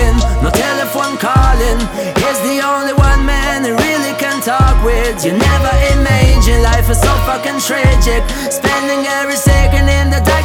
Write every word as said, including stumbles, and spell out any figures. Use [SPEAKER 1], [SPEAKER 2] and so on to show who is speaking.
[SPEAKER 1] darling, no telephone calling. He's the only one man I really can talk with. You never imagine life is so fucking tragic, spending every second in the dark.